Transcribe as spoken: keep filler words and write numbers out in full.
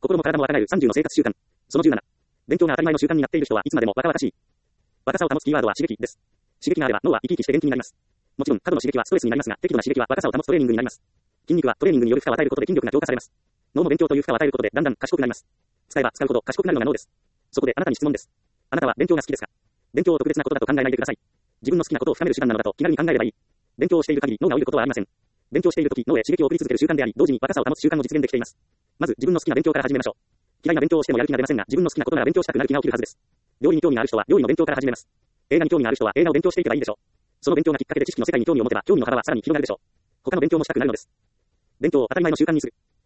心も体も若返るさんじゅうの生活習慣。そのじゅうなな。勉強が当たり前の習慣になっている人はいつまでも若々しい。若さを保つキーワードは刺激です。刺激があれば脳は生き生きして元気になります。もちろん過度の刺激はストレスになりますが、適度な刺激は若さを保つトレーニングになります。筋肉はトレーニングによる負荷を与えることで筋力が強化されます。脳も勉強という負荷を与えることでだんだん賢くなります。使えば使うほど賢くなるのが脳です。そこであなたに質問です。あなたは勉強が好きですか？勉強を特別なことだと考えないでください。自分の好きなことを深める手段なのだと気軽に考えればいい。勉強をしている限り脳が老いることはありません。勉強しているとき脳へ刺激を送り続ける習慣であり、同時に若さを保つ習慣も実現できています。まず自分の好きな勉強から始めましょう。嫌いな勉強をしてもやる気が出ませんが、自分の好きなことなら勉強したくなる気が起きるはずです。料理に興味がある人は料理の勉強から始めます。映画に興味がある人は映画を勉強していけばいいでしょう。その勉強がきっかけで知識の世界に興味を持てば、興味の幅はさらに広がるでしょう。他の勉強もしたくなるのです。勉強を当たり前の習慣にする。